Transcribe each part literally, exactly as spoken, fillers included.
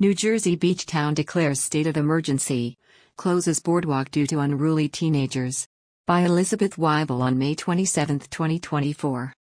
New Jersey beach town declares state of emergency. Closes boardwalk due to unruly teenagers. By Elizabeth Weibel on May twenty-seventh, twenty twenty-four.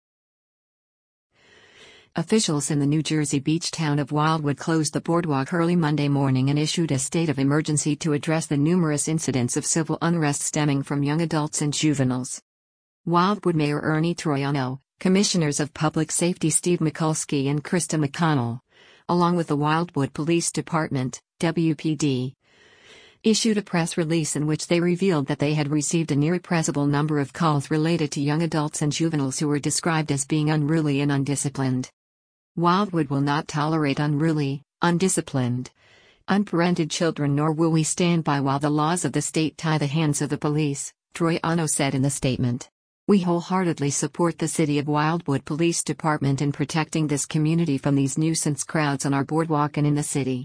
Officials in the New Jersey beach town of Wildwood closed the boardwalk early Monday morning and issued a state of emergency to address the numerous incidents of civil unrest stemming from young adults and juveniles. Wildwood Mayor Ernie Troiano, Commissioners of Public Safety Steve Mikulski and Krista McConnell, along with the Wildwood Police Department, W P D, issued a press release in which they revealed that they had received an irrepressible number of calls related to young adults and juveniles who were described as being unruly and undisciplined. Wildwood will not tolerate unruly, undisciplined, unparented children, nor will we stand by while the laws of the state tie the hands of the police, Troiano said in the statement. We wholeheartedly support the City of Wildwood Police Department in protecting this community from these nuisance crowds on our boardwalk and in the city.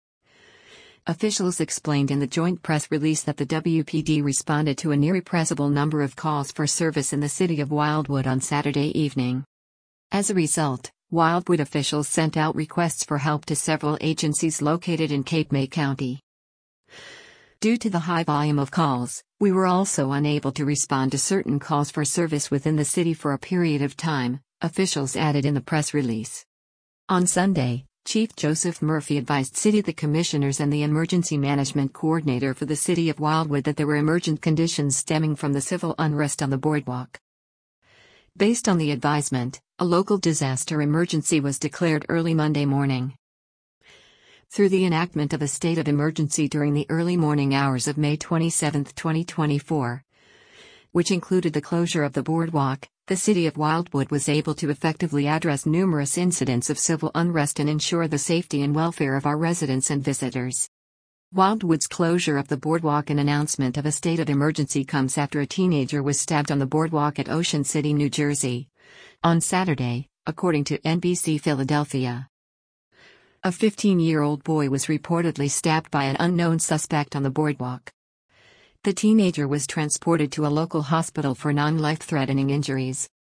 Officials explained in the joint press release that the W P D responded to an irrepressible number of calls for service in the City of Wildwood on Saturday evening. As a result, Wildwood officials sent out requests for help to several agencies located in Cape May County. Due to the high volume of calls, we were also unable to respond to certain calls for service within the city for a period of time, officials added in the press release. On Sunday, Chief Joseph Murphy advised City the Commissioners and the Emergency Management Coordinator for the City of Wildwood that there were emergent conditions stemming from the civil unrest on the boardwalk. Based on the advisement, a local disaster emergency was declared early Monday morning. Through the enactment of a state of emergency during the early morning hours of May twenty-seventh, twenty twenty-four, which included the closure of the boardwalk, the City of Wildwood was able to effectively address numerous incidents of civil unrest and ensure the safety and welfare of our residents and visitors. Wildwood's closure of the boardwalk and announcement of a state of emergency comes after a teenager was stabbed on the boardwalk at Ocean City, New Jersey, on Saturday, according to N B C Philadelphia. A fifteen-year-old boy was reportedly stabbed by an unknown suspect on the boardwalk. The teenager was transported to a local hospital for non-life-threatening injuries.